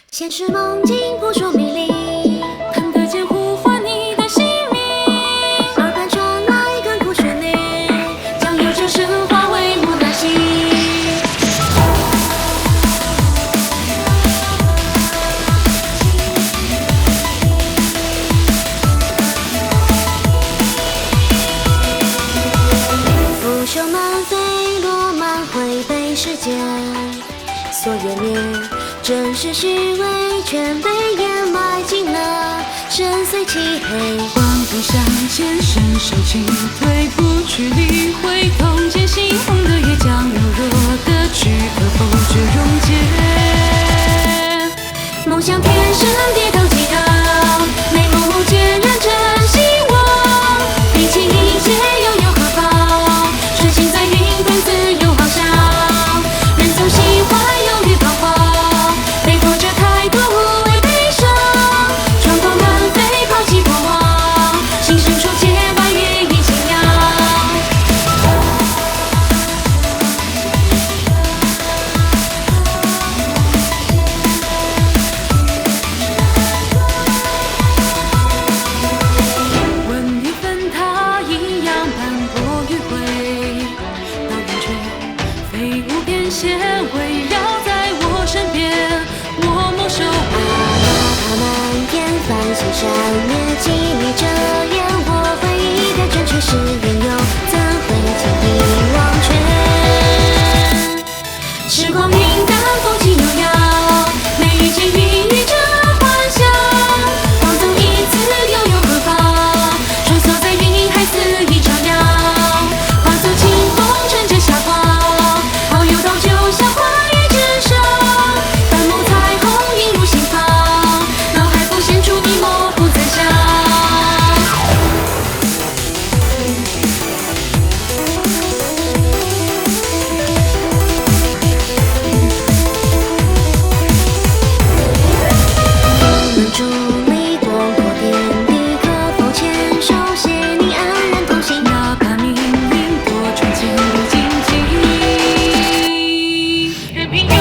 现实梦境扑朔迷离， 看得见呼唤你的姓名， 耳畔传来甘苦旋律， 将悠着神化为木兰心。 腐朽满飞，落满灰被时间所湮灭，真实虚伪全被掩埋进了深邃漆黑。 望不向前，伸手进退，不去理会，痛见猩红的夜将柔弱的躯壳否决溶解。 梦想天生跌宕激昂，美梦渲染着希望，比起一切又有何妨？顺行在云端自由翱翔，人总喜欢忧郁彷徨，背负着太多无谓悲伤，闯荡乱飞，抛弃过往，心深处洁白越溢清扬。 问与分他一样斑驳迂回，到云垂，飞舞翩跹，围绕在我身边，我默守护。 它蔓延，繁星闪灭，寂灭着眼，我回忆的准确是缘由，怎会轻易忘却？时光平淡，风起悠扬，没遇见孕育着幻想，放纵一次又有何妨？穿梭在云海肆意徜徉，化作清风乘着霞光，遨游到就像花叶之上，淡墨彩虹映入心房，脑海浮现出你模糊猜想。梦中里广阔天地，可否牵手携你安然同行？ 哪怕命运多舛，千里荆棘，任凭。